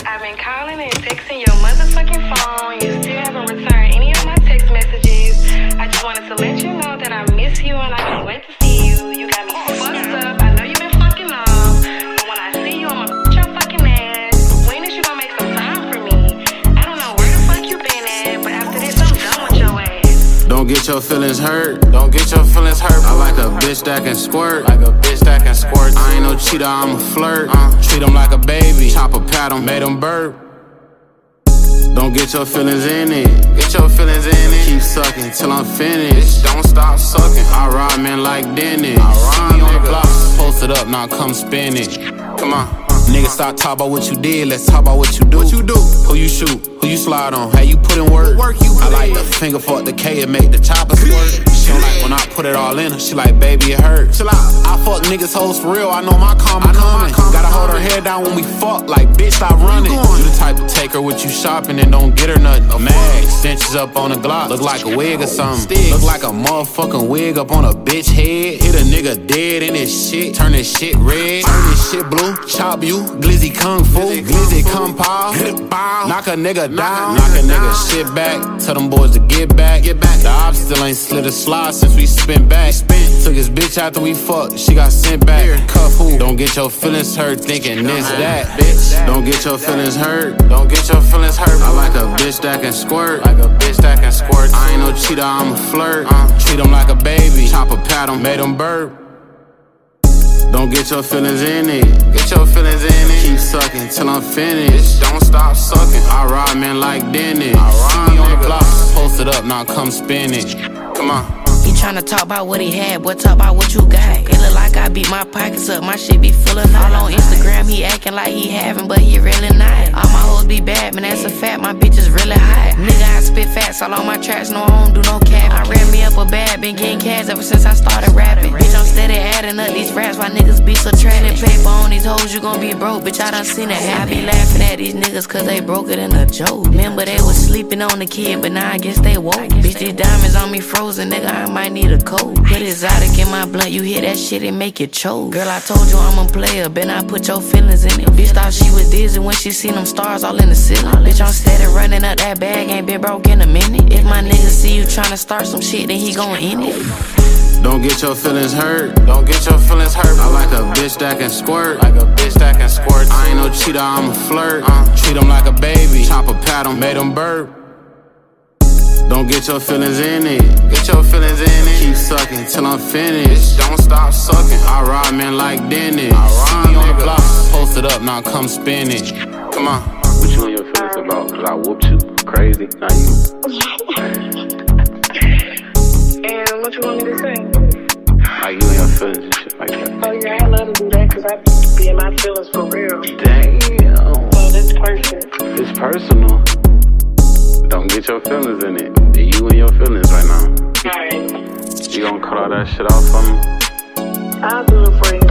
I've been calling and texting your motherfucking phone. You still haven't returned any of my text messages. I just wanted to let you know that I miss you and I can't wait to see you. You got me fucked up. I know you've been fucking off, but when I see you, I'ma your fucking ass. When is you gonna make some time for me? I don't know where the fuck you been at, but after this, I'm done with your ass. Don't get your feelings hurt. Don't get your feelings hurt. I like a bitch that can squirt. Like a bitch that can squirt. I ain't no cheater, I'm a flirt. Treat him like a baby. Chop a pat him, made him burp. Don't get your feelings in it. Get your feelings in it. Keep sucking till I'm finished. Don't stop sucking. I ride men like Dennis. See me on the block, posted up, now come spin it. Come on. Nigga, stop talking about what you did, let's talk about what you do. What you do? Who you shoot? Who you slide on? How you put in work? I like the finger fuck the K and make the chopper squirt. She don't like when I put it all in her. She like, baby, it hurt. Chill out. I fuck niggas hoes for real. I know my karma coming. Gotta hold her head down when we fuck. Like, bitch, stop running. You the type to take her with you shopping and don't get her nothing. Mad extensions up on the Glock. Look like a wig or something. Look like a motherfucking wig up on a bitch head. Hit a nigga dead in this shit. Turn this shit red. Turn this shit blue. Chop you. Glizzy kung fu. Glizzy kung pao. Knock a nigga down. Knock a nigga shit back. Tell them boys to get back. The ops still ain't slid a slide since we spin back. Took his bitch after we fucked. She got sent back. Cuff who? Don't get your feelings hurt thinking this, that, bitch. Don't get your feelings hurt. Don't get your feelings hurt. I like a bitch that can squirt. Like a bitch that can squirt. I ain't no cheater, I'm a flirt. Treat him like a baby. Chop a pat him, made him burp. Don't get your feelings in it. Get your feelings in it. Keep sucking till I'm finished. Don't stop sucking. I ride men like Dennis. See me on the block, posted up, now come spin it. Come on. He tryna talk about what he had, boy, talk about what you got. It look like I beat my pockets up, my shit be full of all on Instagram, he acting like he having, but he really not. All my hoes be bad, man, that's a fact, my bitch is really hot. Nigga, I spit facts all on my tracks, no, I don't do no cap. I ran me up a bag, been getting cash ever since I started rapping. Bitch, I'm steady adding up these raps, why niggas be so trading paper on these hoes, you gon' be broke, bitch, I done seen it happen. I be laughing at these niggas cause they broke it in a joke. Remember they was sleeping on the kid, but now I guess they woke. Bitch, these diamonds on me frozen, nigga, I might need a coat. Put exotic in my blunt, you hear that shit and make you choke. Girl, I told you I'm a player, better not put your feelings in it. Bitch thought she was dizzy when she seen them stars all in the ceiling. Bitch, I'm steady running up that bag, ain't been broke in a minute. If my nigga see you tryna start some shit, then he gon' end it. Don't get your feelings hurt. Don't get your feelings hurt. I like a bitch that can squirt. Like a bitch that can squirt. I ain't no cheater, I'm a flirt. Treat him like a baby. Chop a pat him, made him burp. Don't get your feelings in it. Get your feelings in it. Keep sucking till I'm finished. Don't stop sucking. I ride men like Dennis. See me on the block, posted up, now come spin it. Come on. What you and your feelings about? Cause I whooped you crazy. Now you. And what you want me to say? Like you and your feelings and shit like that. Oh yeah, I love to do that cause I be in my feelings for real. Damn. So that's personal. It's personal. Don't get your feelings in it. You and your feelings right now. Alright. You gonna cut all that shit off for me? I'll do it for you.